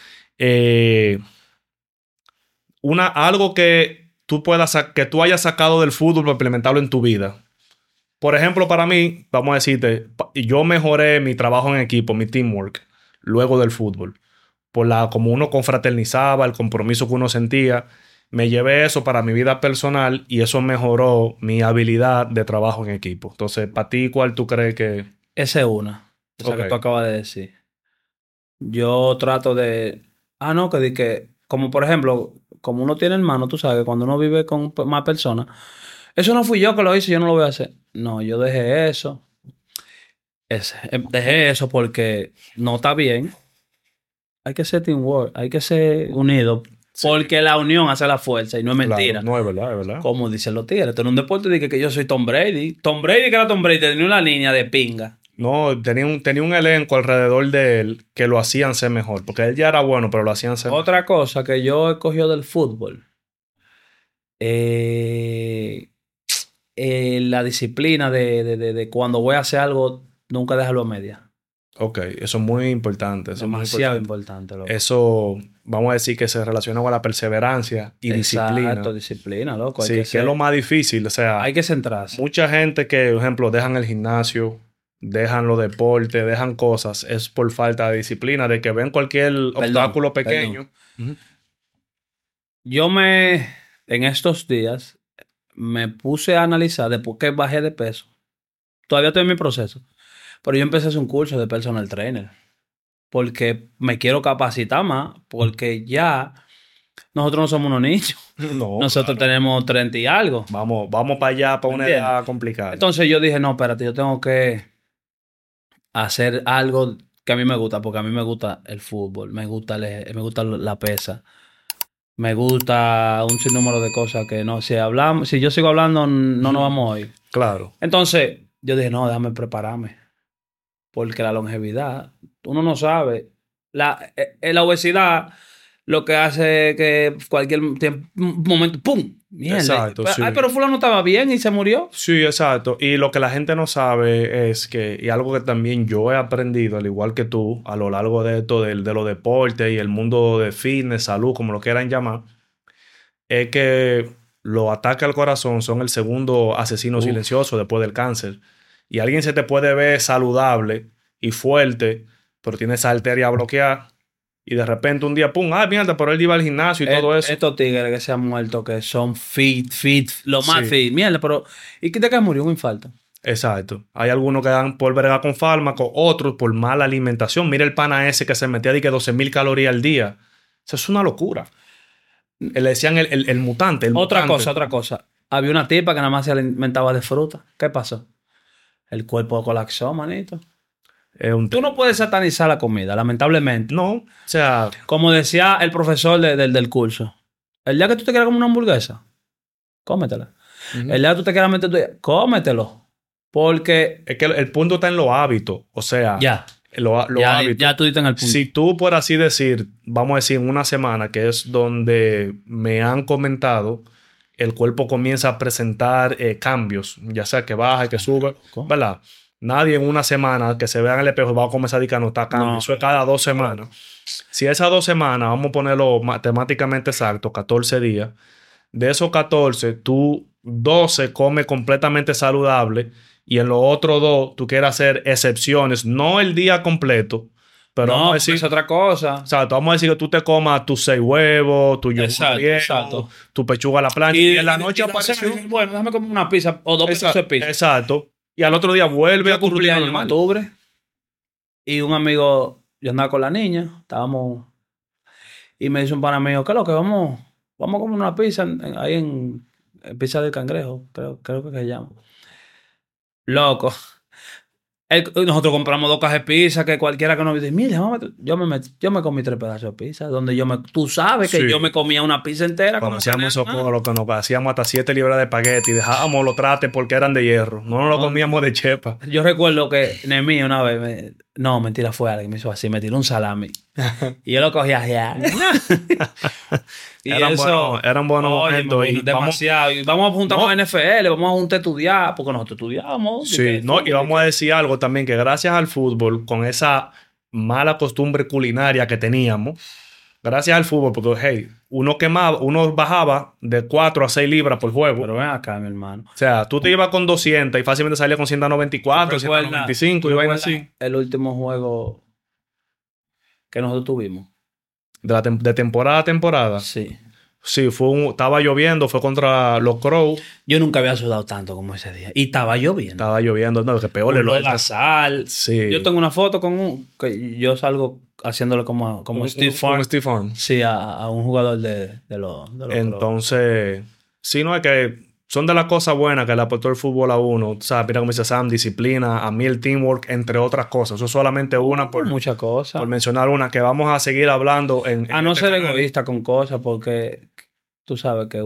Algo que tú puedas que tú hayas sacado del fútbol para implementarlo en tu vida. Por ejemplo, para mí, vamos a decirte, yo mejoré mi trabajo en equipo, mi teamwork, luego del fútbol. Como uno confraternizaba, el compromiso que uno sentía. Me llevé eso para mi vida personal y eso mejoró mi habilidad de trabajo en equipo. Entonces, para ti, ¿cuál tú crees que...? Esa es una. Esa que Ok. tú acabas de decir. Yo trato de... Ah, no, como por ejemplo, como uno tiene hermano, tú sabes, cuando uno vive con más personas, eso no fui yo que lo hice, yo no lo voy a hacer. No, yo dejé eso. Dejé eso porque no está bien. Hay que ser teamwork, hay que ser unido. Sí. Porque la unión hace la fuerza y no es mentira. Claro, no, es verdad, es verdad. Como dicen los tigres. Esto en un deporte dije que yo soy Tom Brady. Tom Brady, que era Tom Brady, tenía una línea de pinga. No, tenía un elenco alrededor de él que lo hacían ser mejor. Porque él ya era bueno, pero lo hacían ser mejor. Otra cosa que yo he cogido del fútbol. La disciplina de cuando voy a hacer algo, nunca dejarlo a media. Ok, eso es muy importante. Eso es muy Demasiado importante. importante. Loco. Eso, vamos a decir que se relaciona con la perseverancia y disciplina. Exacto, disciplina, loco. Hay Sí, que es lo más difícil. O sea, hay que centrarse. mucha gente que, por ejemplo, dejan el gimnasio, dejan los deportes, dejan cosas, es por falta de disciplina, de que ven cualquier obstáculo pequeño. Ujú. En estos días, me puse a analizar de por qué bajé de peso. Todavía estoy en mi proceso. Pero yo empecé a hacer un curso de personal trainer. Porque me quiero capacitar más. Porque ya nosotros no somos unos niños. No, Nosotros claro. tenemos 30 y algo. Vamos para allá, para una ¿Entiendes? edad complicada. Entonces yo dije, no, espérate, yo tengo que hacer algo que a mí me gusta. Porque a mí me gusta el fútbol. Me gusta la pesa. Me gusta un sinnúmero de cosas que no. Si yo sigo hablando, no nos vamos a oír. Claro. Entonces, yo dije, no, déjame prepararme. Porque la longevidad, uno no sabe. La obesidad lo que hace que cualquier momento, ¡pum! Mierda. Exacto, sí. Ay, pero fulano estaba bien y se murió. Sí, exacto. Y lo que la gente no sabe es que, y algo que también yo he aprendido, al igual que tú, a lo largo de esto, de los deportes y el mundo de fitness, salud, como lo quieran llamar, es que los ataques al corazón son el segundo asesino silencioso después del cáncer. Y alguien se te puede ver saludable y fuerte, pero tiene esa arteria bloqueada. Y de repente un día, ¡pum! ¡Ah, mierda! Pero él iba al gimnasio y todo eso. Estos tigres que se han muerto, que son fit, lo más Sí. fit. Mierda, pero ¿y qué te murió? Un infarto. Exacto. Hay algunos que dan por verga con fármacos, otros por mala alimentación. Mira el pana ese que se metía de que 12,000 calorías al día. Eso es una locura. Le decían el mutante. Otra cosa. Había una tipa que nada más se alimentaba de fruta. ¿Qué pasó? El cuerpo colapsó, manito. Tú no puedes satanizar la comida, lamentablemente. No, o sea... Como decía el profesor del curso, El día que tú te quieras comer una hamburguesa, cómetela. Ujú. El día que tú te quieras meter, cómetelo. Porque Es que el punto está en los hábitos. O sea, ya, los ya, hábitos. ya tú diste en el punto. Si tú, por así decir, vamos a decir, en una semana, que es donde me han comentado, el cuerpo comienza a presentar cambios, ya sea que baja, que sube, ¿Cómo? ¿verdad? Nadie en una semana que se vea en el espejo va a comenzar a decir que no está cambio. No. Eso es cada 2 semanas. Si esas 2 semanas, vamos a ponerlo matemáticamente exacto, 14 días, de esos 14, tú 12 comes completamente saludable y en los otros 2 tú quieres hacer excepciones, no el día completo, pero no, vamos a porque decir, es otra cosa. o sea, vamos a decir que tú te comas tus 6 huevos, tu yogur Exacto, griego, exacto. tu pechuga a la plancha y en la noche y la apareció. cena, bueno, déjame comer una pizza o 2 pedazos de pizza. Exacto. Y al otro día vuelve Yo a tu cumplí rutina años en normal. octubre y un amigo, yo andaba con la niña, estábamos, y me dice un pana mío, ¿qué es lo que vamos a comer una pizza ahí en Pizza del Cangrejo, creo que se llama. Loco. Nosotros compramos 2 cajas de pizza que cualquiera que nos dice, mira, yo me comí 3 pedazos de pizza, donde tú sabes que Sí. yo me comía una pizza entera. Cuando como hacíamos eso, nada. lo que nos hacíamos hasta 7 libras de espagueti y dejábamos los trates porque eran de hierro. No nos lo No. comíamos de chepa. Yo recuerdo que Nehemí una vez, no, mentira, fue alguien que me hizo así, me tiró un salami. Y yo lo cogía ya. Y Eran buenos oye, momentos. Y demasiado. Y vamos a juntarnos a NFL, vamos a juntar a estudiar, porque nosotros estudiábamos. sí, no, y vamos a decir algo también, que gracias al fútbol, con esa mala costumbre culinaria que teníamos, gracias al fútbol, porque hey, uno bajaba de 4 a 6 libras por juego. Pero ven acá, mi hermano. O sea, tú te ibas con 200 y fácilmente salías con 194, 195 y vainas así. El último juego que nosotros tuvimos. De temporada a temporada. Sí. Sí, estaba lloviendo, fue contra los Crows. Yo nunca había sudado tanto como ese día. Y estaba lloviendo. Estaba lloviendo, no, que peor Con la sal. Sí. Yo tengo una foto que yo salgo haciéndole como Steve Farm. Steve Farm. Sí, a un jugador de los Entonces, sí, no es que son de las cosas buenas que le aportó el fútbol a uno. O sea, mira como dice Sam, disciplina, a mí el teamwork, entre otras cosas. Eso es solamente una por muchas cosas. Por mencionar una que vamos a seguir hablando a no ser egoísta con cosas, porque tú sabes que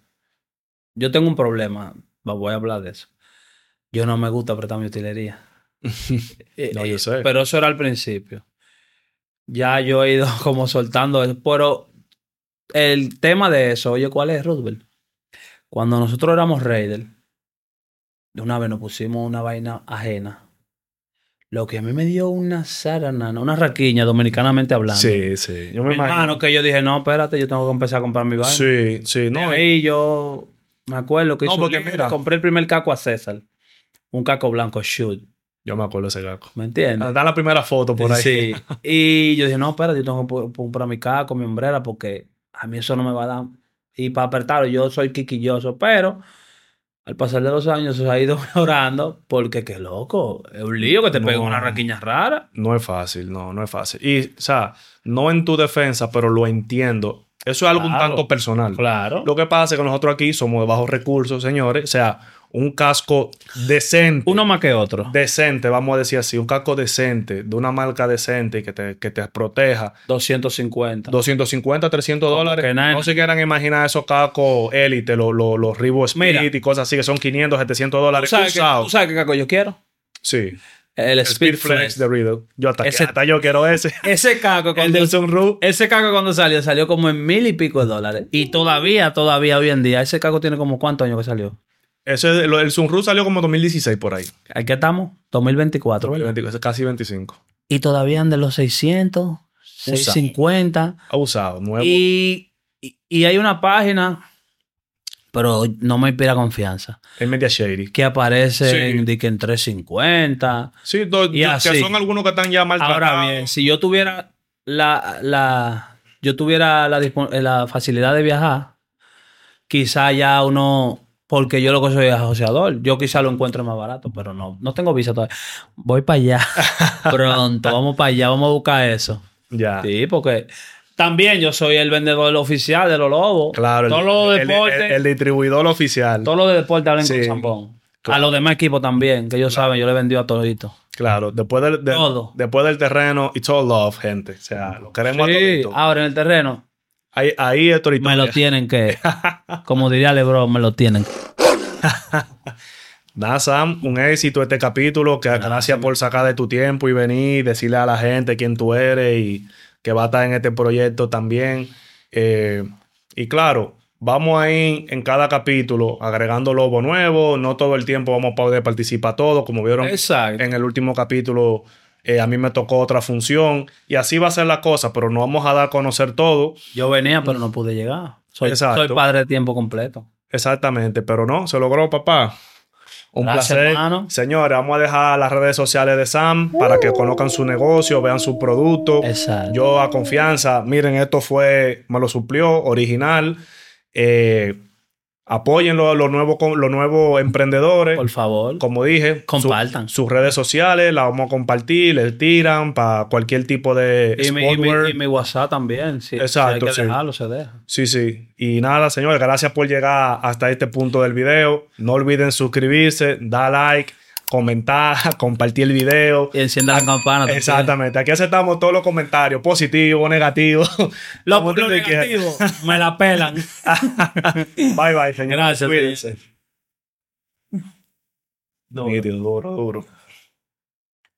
yo tengo un problema, voy a hablar de eso. Yo no me gusta apretar mi utilería. No, yo sé. Pero eso era al principio. Ya yo he ido como soltando eso. Pero el tema de eso, oye, ¿cuál es, Roosevelt? Cuando nosotros éramos Raiders, de una vez nos pusimos una vaina ajena. Lo que a mí me dio una saranana, una raquiña, dominicanamente hablando. Sí, sí. Yo me imagino. Hermano, que yo dije, no, espérate, yo tengo que empezar a comprar mi vaina. Sí, sí. No, Y yo me acuerdo que porque mira, compré el primer caco a César. Un caco blanco shoot. yo me acuerdo de ese caco. ¿Me entiendes? Da la primera foto por ahí. Sí. Y yo dije, no, espérate, yo tengo que comprar mi caco, mi hombrera, porque a mí eso no me va a dar. Y para apretarlo, yo soy quiquilloso, pero al pasar de los años se ha ido mejorando, porque qué loco, es un lío que te pega una raquiña rara. No es fácil, no es fácil. Y, o sea, no en tu defensa, pero lo entiendo. Eso es algo un tanto personal. Claro. Lo que pasa es que nosotros aquí somos de bajos recursos, señores. O sea, un casco decente. Uno más que otro. Decente, vamos a decir así. Un casco decente, de una marca decente y que te proteja. 250. 250, 300 dólares. Que nada. No se quieran imaginar esos cascos élite, los Reebok Speed Mira. y cosas así, que son 500, 700 dólares. ¿Tú sabes qué caco yo quiero? Sí. El Speed Flex de Riddle. Yo Ese- hasta yo quiero ese. Ese caco El cuando, del Sunroof. ese caco cuando salió como en 1,000 y pico de dólares. Y todavía hoy en día, ese caco tiene como ¿cuántos años que salió? El Sunroof salió como 2016 por ahí. ¿Aquí estamos? 2024, ¿verdad? Casi 25. Y todavía andan los 600, 650. Abusado, nuevo. Y hay una página, pero no me inspira confianza, Es media shady. que aparece Sí. en 350. Sí, Y así. que son algunos que están ya maltratados. Ahora bien, si yo tuviera la facilidad de viajar, quizá ya uno, porque yo lo que soy es asociador, yo quizá lo encuentre más barato, pero no tengo visa todavía. Voy para allá pronto, vamos para allá, vamos a buscar eso. Ya. Sí, porque también yo soy el vendedor oficial de los Lobos. Claro. Todos los deportes, El distribuidor oficial. todos los deportes hablan Sí. con Zambón. Claro. A los demás equipos también, que ellos saben, yo le he vendido a toditos. Claro. Después Todo. después del terreno, it's all love, gente. O sea, lo queremos a Sí, todito. ahora en el terreno, Ahí es tu Me lo tienen que, como diría LeBron, me lo tienen. Nada, Sam, un éxito este capítulo. Gracias por sacar de tu tiempo y venir, decirle a la gente quién tú eres y que va a estar en este proyecto también. Y claro, vamos a ir en cada capítulo agregando lobo nuevo. No todo el tiempo vamos a poder participar todos. Como vieron en el último capítulo, a mí me tocó otra función. Y así va a ser la cosa, pero no vamos a dar a conocer todo. Yo venía, pero no pude llegar. Soy padre de tiempo completo. Exactamente, pero no, se logró, papá. Un placer, hermano. Señores, vamos a dejar las redes sociales de Sam para que conozcan su negocio, vean su producto. Exacto. Yo a confianza, miren, esto me lo suplió, original. Apoyen los nuevos emprendedores. Por favor. Como dije, compartan. Sus redes sociales, las vamos a compartir, les tiran para cualquier tipo de y mi WhatsApp también. Exacto. Si hay que dejarlo, se deja. Sí. Y nada, señores, gracias por llegar hasta este punto del video. No olviden suscribirse, dar like, comentar, compartir el video. Y encienda la campana también. Exactamente. Aquí aceptamos todos los comentarios, positivos, negativos. Los negativos me la pelan. Bye, señores. Gracias. Cuídense. Duro.